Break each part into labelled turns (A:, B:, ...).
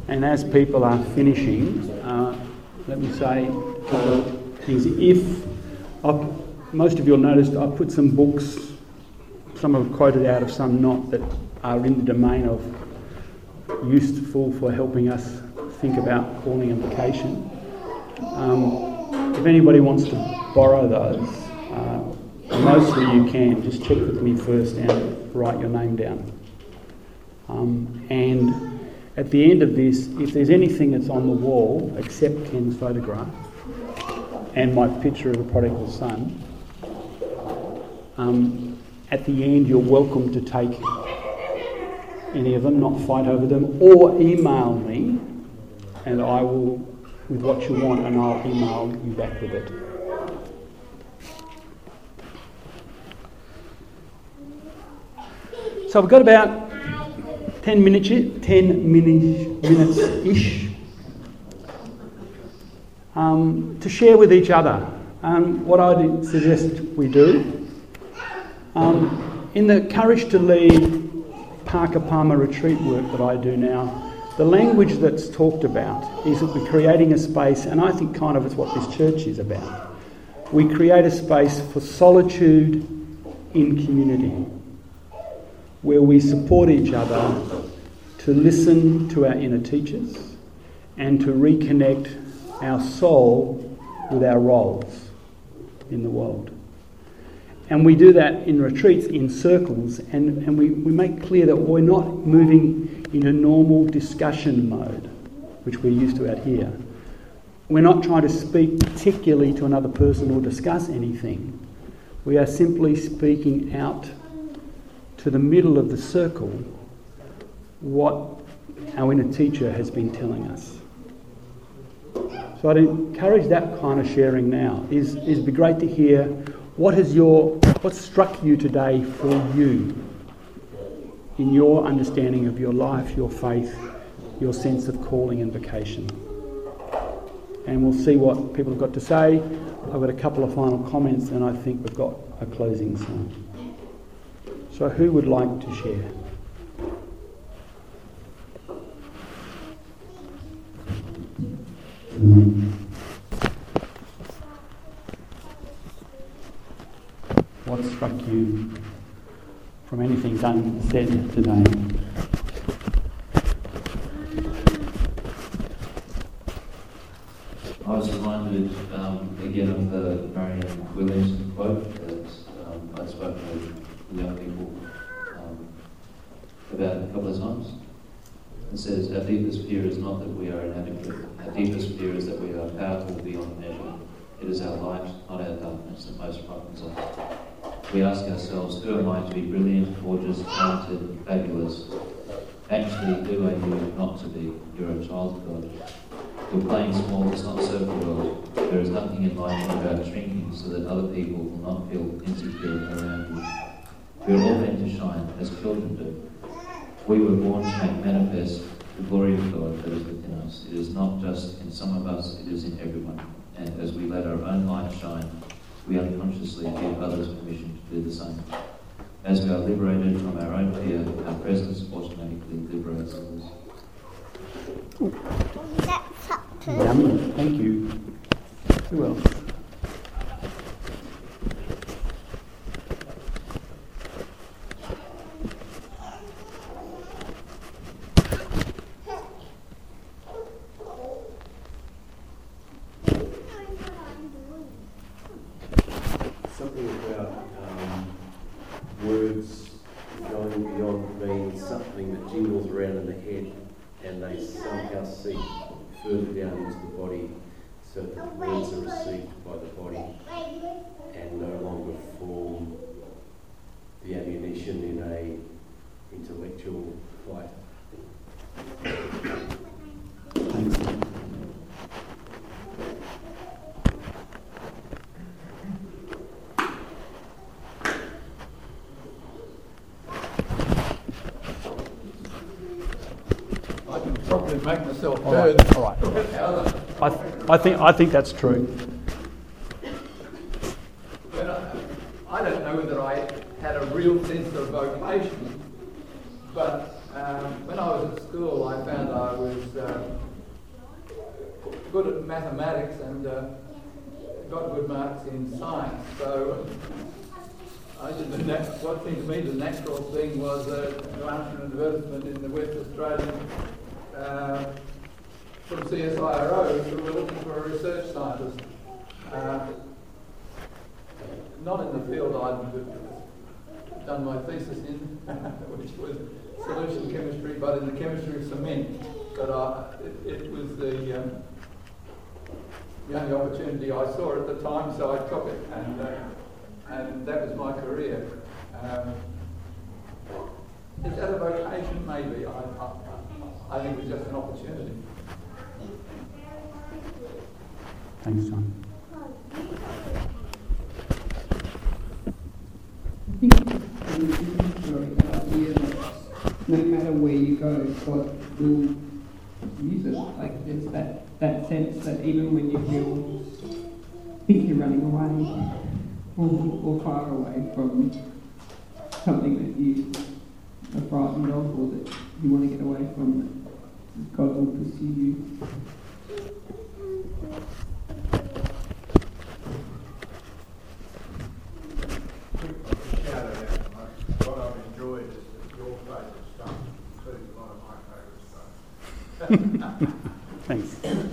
A: And as people are finishing, let me say a couple of things. Most of you will notice I put some books, some are quoted out of, some not, that are in the domain of useful for helping us think about calling and vocation. If anybody wants to borrow those, mostly you can. Just check with me first and write your name down. And at the end of this, if there's anything that's on the wall, except Ken's photograph and my picture of the prodigal son, at the end you're welcome to take any of them, not fight over them, or email me, and I will, with what you want, and I'll email you back with it. So we've got about 10 minutes-ish to share with each other. What I suggest we do, in the Courage to Lead Parker Palmer retreat work that I do now, the language that's talked about is that we're creating a space, and I think kind of it's what this church is about. We create a space for solitude in community, where we support each other to listen to our inner teachers and to reconnect our soul with our roles in the world. And we do that in retreats, in circles, and we make clear that we're not moving into normal discussion mode, which we're used to out here. We're not trying to speak particularly to another person or discuss anything. We are simply speaking out to the middle of the circle what our inner teacher has been telling us. So I'd encourage that kind of sharing now. It'd be great to hear what struck you today for you in your understanding of your life, your faith, your sense of calling and vocation. And we'll see what people have got to say. I've got a couple of final comments, and I think we've got a closing song. So who would like to share? What struck you from anything done, said today?
B: I was reminded again of the Marianne Williamson quote that I'd spoken with young people about a couple of times. It says, our deepest fear is not that we are inadequate. Our deepest fear is that we are powerful beyond measure. It is our light, not our darkness, that most frightens us. We ask ourselves, who am I to be brilliant, gorgeous, talented, fabulous? Actually, who are you not to be? You're a child of God. Your playing small does not serve the world. There is nothing in life about shrinking so that other people will not feel insecure around you. We are all meant to shine, as children do. We were born to make manifest the glory of God that is within us. It is not just in some of us, it is in everyone. And as we let our own light shine, we unconsciously give others permission to do the same. As we are liberated from our own fear, our presence automatically liberates others.
A: Yummy, thank you. Who else?
C: Something about words going beyond being something that jingles around in the head, and they somehow seep further down into the body, so that the words are received by the body and no longer form the ammunition in a intellectual fight.
A: Thanks.
D: Probably make myself heard.
A: All right. I think that's true.
D: But I don't know whether I had a real sense of vocation, but when I was at school, I found I was good at mathematics and got good marks in science. So I did what seemed to me the natural thing was to launch an advertisement in the West Australian from CSIRO who were looking for a research scientist. Not in the field I'd done my thesis in, which was solution chemistry, but in the chemistry of cement. But it was the only opportunity I saw at the time, so I took it, and that was my career. Is that a vocation? Maybe. I think it was just an opportunity.
A: Thanks, John.
E: I think the idea that no matter where you go, God will use it. Like there's that sense that even when you think you're running away or far away from something that you are frightened of or that you want to get away from, God will pursue you.
D: What I've enjoyed is that your favourite stuff includes a lot of my favourite stuff.
A: Thanks.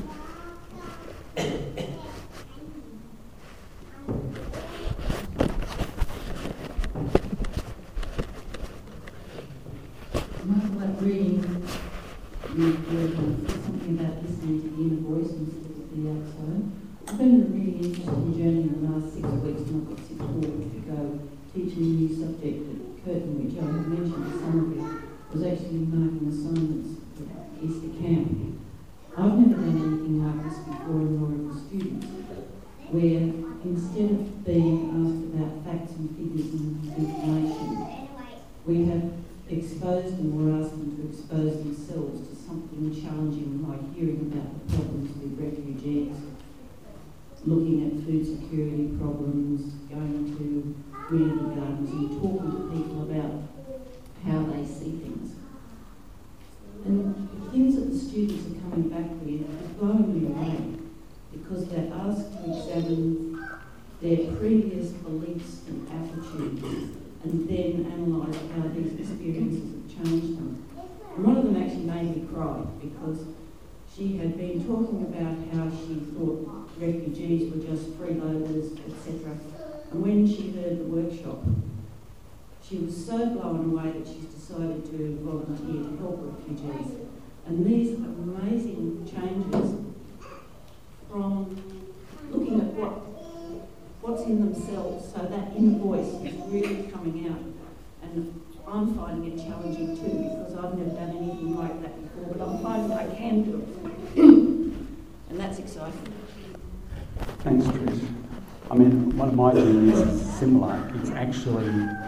F: Michael, that reading you something about listening to the inner voice instead of the outside. I've been on a really interesting journey in the last 6 weeks, and I've got 6 more to go, teaching a new subject at Curtin, which I have mentioned some of it was actually marking assignments at Easter Camp. I've never done anything like this before in Royal students, where instead of being asked about facts and figures and information, we have exposed them or asked them to expose themselves to something challenging, like hearing about the problems with refugees, looking at food security problems, going to community gardens and talking to people about how they see things. And the things that the students are coming back with is blowing me away, because they're asked to examine their previous beliefs and attitudes and then analyse how these experiences have changed them. And one of them actually made me cry, because she had been talking about how she thought refugees were just freeloaders, etc. And when she heard the workshop, she was so blown away that she's decided to volunteer to help refugees. And these amazing changes from looking at what's in themselves, so that inner voice is really coming out. And I'm finding it challenging too, because I've never done anything like that before, but I'm finding I can do it. And that's exciting.
A: Thanks, Trish. I mean, one of my journeys is similar. It's actually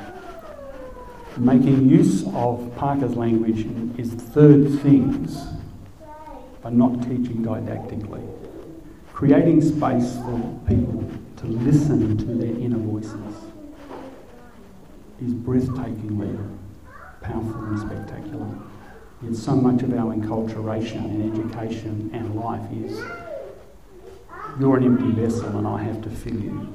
A: making use of Parker's language is third things, but not teaching didactically. Creating space for people to listen to their inner voices is breathtakingly powerful and spectacular. Yet so much of our enculturation and education and life is, you're an empty vessel and I have to fill you.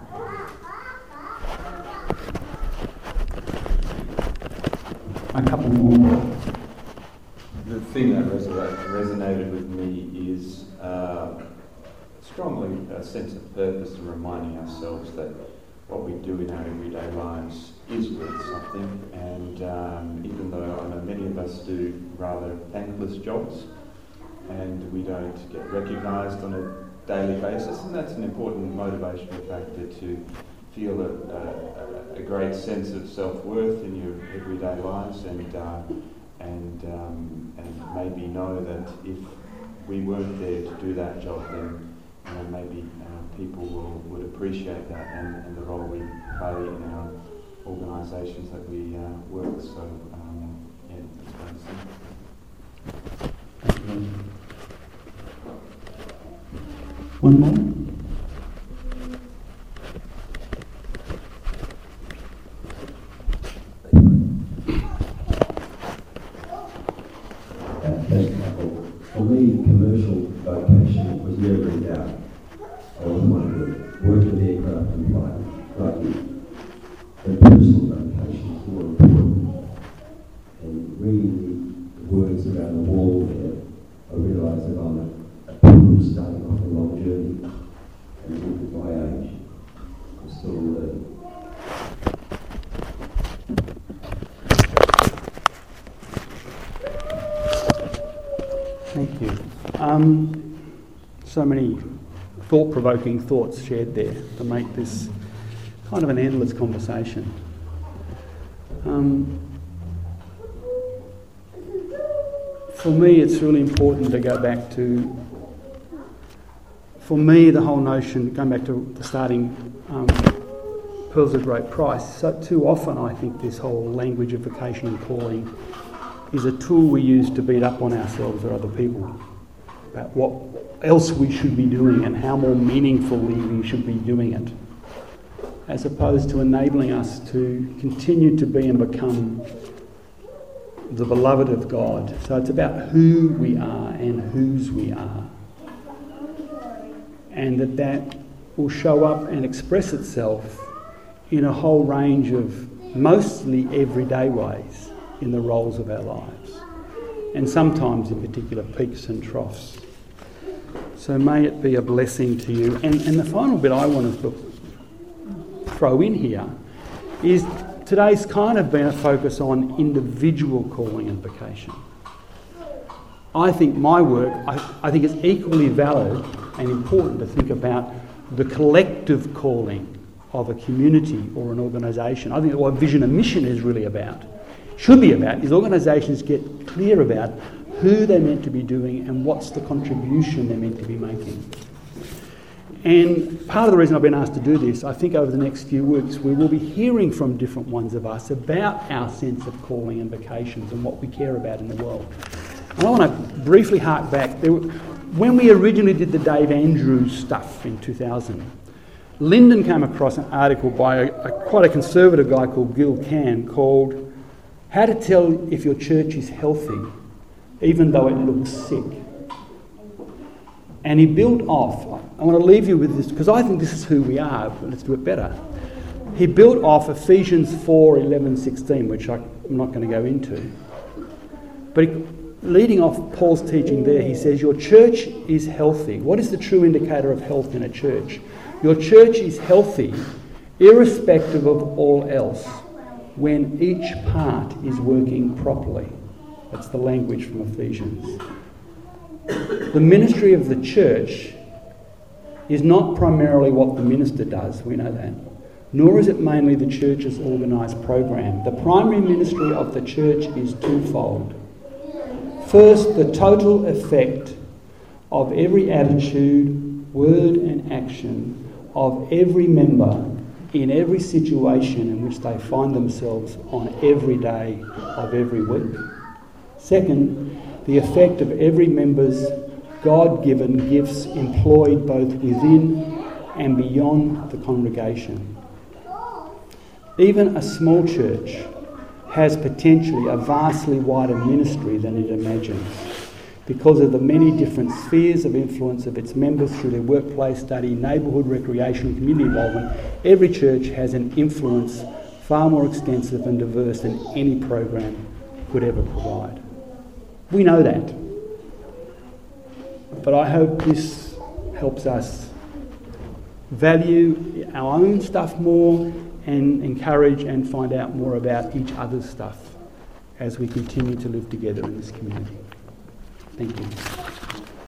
A: A couple more.
G: The thing that resonated with me is strongly a sense of purpose and reminding ourselves that what we do in our everyday lives is worth something, and even though I know many of us do rather thankless jobs and we don't get recognised on a daily basis, and that's an important motivational factor to feel a great sense of self-worth in your everyday lives, and maybe know that if we weren't there to do that job, then maybe people would appreciate that and the role we play in our organisations that we work. So yeah, that's what I'm saying.
A: Thank you. One more.
H: For me, commercial vocation was never in doubt. I wasn't one to work with aircraft and flight like you. But personal vocation is more important. And reading the words around the wall there, I realise that I'm a pilgrim starting off a long journey. And look at my age, I'm still learning.
A: Thank you. So many thought-provoking thoughts shared there to make this kind of an endless conversation. For me, it's really important to go back to, for me, the whole notion, going back to the starting Pearls of Great Price, so too often I think this whole language of vocation and calling is a tool we use to beat up on ourselves or other people about what else we should be doing and how more meaningfully we should be doing it, as opposed to enabling us to continue to be and become the beloved of God. So it's about who we are and whose we are, and that will show up and express itself in a whole range of mostly everyday ways in the roles of our lives, and sometimes in particular peaks and troughs. So may it be a blessing to you. And the final bit I want to throw in here is today's kind of been a focus on individual calling and vocation. I think my work, I think it's equally valid and important to think about the collective calling of a community or an organisation. I think what vision and mission is really about, should be about, is organisations get clear about who they're meant to be doing and what's the contribution they're meant to be making. And part of the reason I've been asked to do this, I think over the next few weeks we will be hearing from different ones of us about our sense of calling and vocations and what we care about in the world. And I want to briefly hark back. When we originally did the Dave Andrews stuff in 2000, Lyndon came across an article by quite a conservative guy called Gil Can called How to Tell If Your Church is Healthy Even Though It Looks Sick. And he built off, I want to leave you with this because I think this is who we are, but let's do it better. He built off Ephesians 4:11-16, which I'm not going to go into. But leading off Paul's teaching there, he says, your church is healthy. What is the true indicator of health in a church? Your church is healthy, irrespective of all else, when each part is working properly. That's the language from Ephesians. The ministry of the church is not primarily what the minister does, we know that, nor is it mainly the church's organised program. The primary ministry of the church is twofold. First, the total effect of every attitude, word and action of every member in every situation in which they find themselves on every day of every week. Second, the effect of every member's God-given gifts employed both within and beyond the congregation. Even a small church has potentially a vastly wider ministry than it imagines because of the many different spheres of influence of its members through their workplace, study, neighbourhood, recreation and community involvement. Every church has an influence far more extensive and diverse than any program could ever provide. We know that. But I hope this helps us value our own stuff more and encourage and find out more about each other's stuff as we continue to live together in this community. Thank you.